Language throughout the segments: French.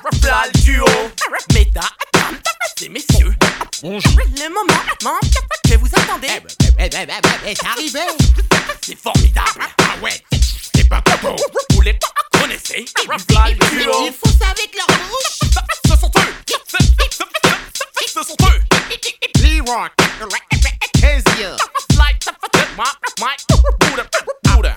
Fly duo. Mesdames et messieurs, bonjour. Le moment que vous attendez est arrivé. C'est formidable. Ah ouais, c'est pas coco. Vous les connaissez. Fly duo. Ils font ça avec leur bouche. Ce sont eux. Ce sont eux. Leroy. Kezia. Fly. Buddha.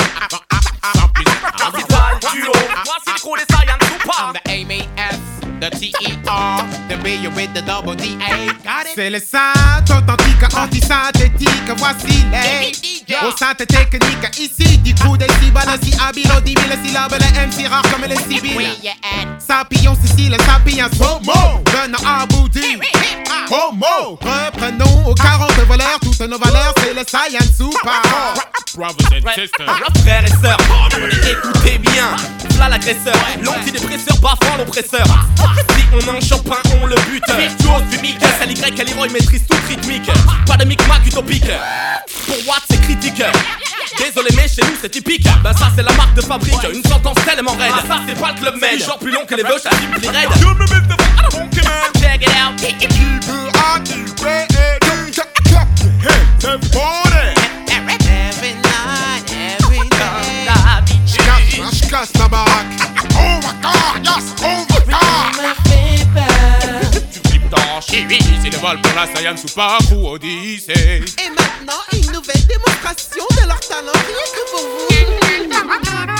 Fly duo. Voici le gros des Saiyan Super. I'm the A-M-A-S, the T-E-R, the B with the double D-A. Got it? C'est le synth authentique, anti-synthétique. Voici les au synth technique. Ici, du coup des cibles, si habile, aux 10 000 syllabes. Les MC rares comme les Sibyl. Sapillon, Sicile, Sapiens, Homo. Venant à bout du Homo. Reprenons aux 40 voleurs, toutes nos valeurs, c'est le Saiyan Super. Brothers and sisters. Frères et sœurs, écoutez bien. V'là l'agresseur, l'antidépresseur baffant l'oppresseur. Si on en chope un, on le bute. Virtuose du mic, c'est l'Y à Leroy maîtrise toute rythmique. Pas de micmac utopique. Pour Watt c'est critique. Désolé mais chez nous c'est typique. Ben ça c'est la marque de fabrique. Une sentence tellement raide. Ça c'est pas le club med. Genre plus long que les veuches à Jim plus raide. Check it out. J'casse la baraque. Oh my god, yes, oh my god. Tu flippes ton chivie, c'est le vol pour la Saiyan Super Crew Odyssey. Et maintenant, une nouvelle démonstration de leur talent, rien que pour vous.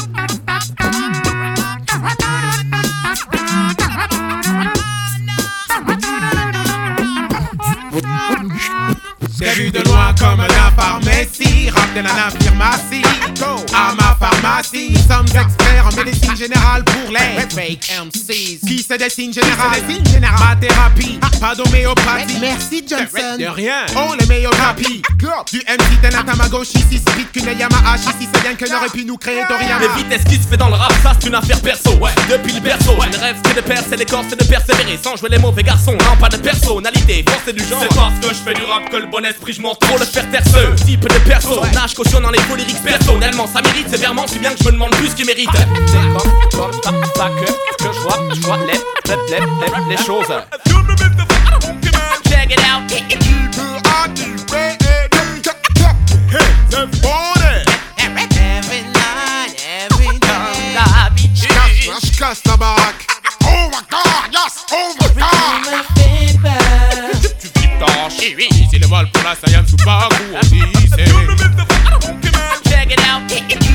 J'ai vu de loin comme la pharmacie, rap de la pharmacie. À ma pharmacie, nous sommes experts en médecine générale pour les fake MCs. Qui se dessine général, ma thérapie, pas d'homéopathie. Merci Johnson. De rien, on les met au tapis. Du MC de la Tamagotchi, si speed qu'une Yamaha, si c'est bien que n'aurait pu nous créer Toriyama. Mais vitesse qui se fait dans le rap, ça c'est une affaire perso. Ouais, depuis le berceau, je ne rêve que de percer les corps, c'est de persévérer sans jouer les mauvais garçons. Non, pas de personnalité, force du genre. C'est parce que je fais du rap que le bon esprit, je m'en trop le faire taire ce type de perso. Nage caution dans les faux lyrics personnellement, ça mérite sévèrement, si bien que je me demande plus ce qu'il mérite. C'est comme ça que je vois les choses. Check it out. J'casse la baraque. Oh my god, yes, oh my god. Tu flippes ton chivie, c'est le vol pour la Saiyan Super Crew Odyssey. Check it out.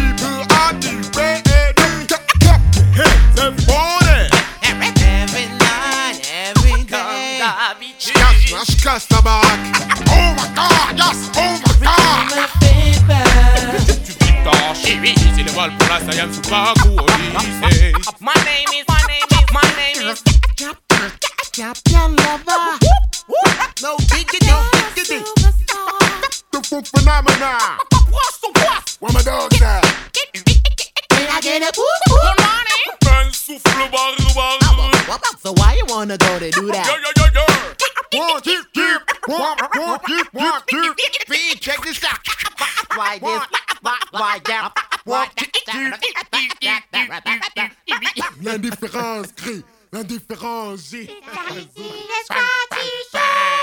J'casse la baraque. Oh my god, yes, oh my god. Tu flippes ton chivie, c'est le vol pour la Saiyan Super Crew Odyssey. My name is Champion lover. No diggity, no diggity. The full phenomena. Where my dogs at? Can I get a whoop whoop? Un souffle barre. So why you wanna go to do that? One, two, three, check this out. Why this? Why that? L'indifférence crie, l'indifférence J. Let's go, t-shirt.